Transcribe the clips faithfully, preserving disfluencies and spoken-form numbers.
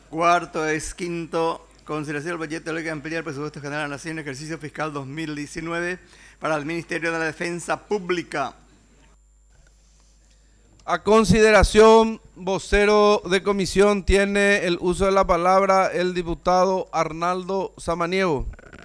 Cuarto es quinto, consideración del proyecto de ley que amplía el presupuesto general de la Nación, ejercicio fiscal dos mil diecinueve para el Ministerio de la Defensa Pública. A consideración, vocero de comisión, tiene el uso de la palabra el diputado Arnaldo Samaniego.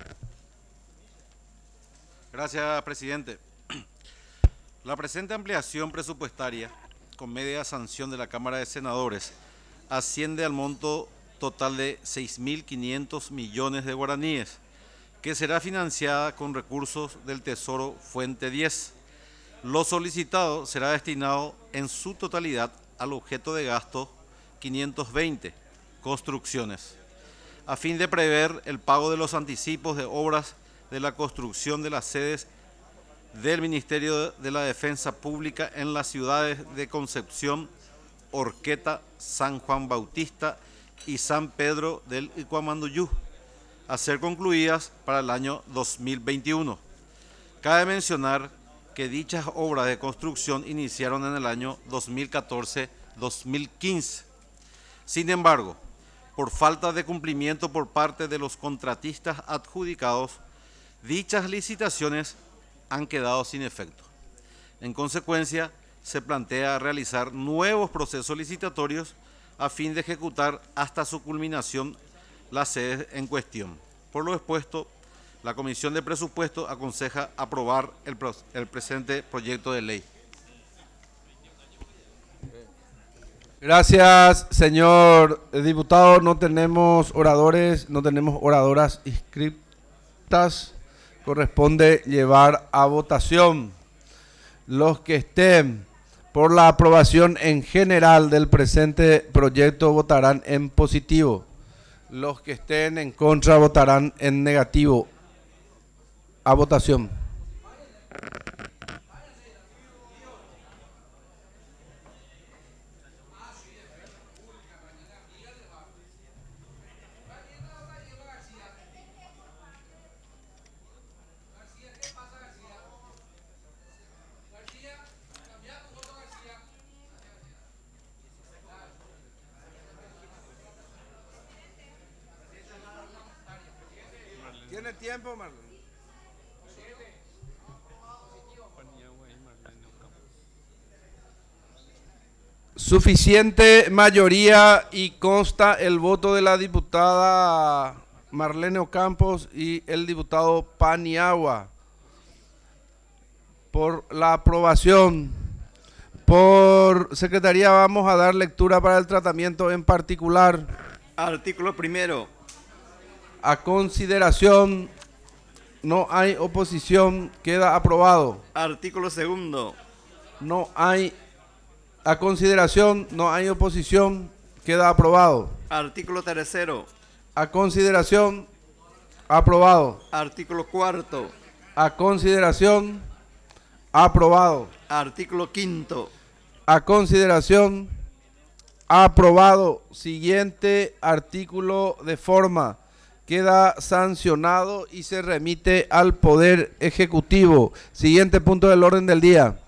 Gracias, presidente. La presente ampliación presupuestaria, con media sanción de la Cámara de Senadores, asciende al monto total de seis mil quinientos millones de guaraníes, que será financiada con recursos del Tesoro Fuente diez. Lo solicitado será destinado en su totalidad al objeto de gasto quinientos veinte, construcciones, a fin de prever el pago de los anticipos de obras de la construcción de las sedes del Ministerio de la Defensa Pública en las ciudades de Concepción, Horqueta, San Juan Bautista y San Pedro del Icuamanduyú, a ser concluidas para el año dos mil veintiuno. Cabe mencionar que dichas obras de construcción iniciaron en el año dos mil catorce dos mil quince. Sin embargo, por falta de cumplimiento por parte de los contratistas adjudicados, dichas licitaciones han quedado sin efecto. En consecuencia, se plantea realizar nuevos procesos licitatorios a fin de ejecutar hasta su culminación las sedes en cuestión. Por lo expuesto, la Comisión de Presupuesto aconseja aprobar el, el presente proyecto de ley. Gracias, señor diputado. No tenemos oradores, no tenemos oradoras inscritas. Corresponde llevar a votación. Los que estén por la aprobación en general del presente proyecto votarán en positivo. Los que estén en contra votarán en negativo. A votación. ¿Tiene tiempo, Marlon? Suficiente mayoría y consta el voto de la diputada Marlene Ocampos y el diputado Paniagua por la aprobación. Por secretaría vamos a dar lectura para el tratamiento en particular. Artículo primero. A consideración, no hay oposición, queda aprobado. Artículo segundo. No hay, a consideración, no hay oposición, queda aprobado. Artículo tercero. A consideración, aprobado. Artículo cuarto. A consideración, aprobado. Artículo quinto. A consideración, aprobado. Siguiente artículo de forma. Queda sancionado y se remite al Poder Ejecutivo. Siguiente punto del orden del día.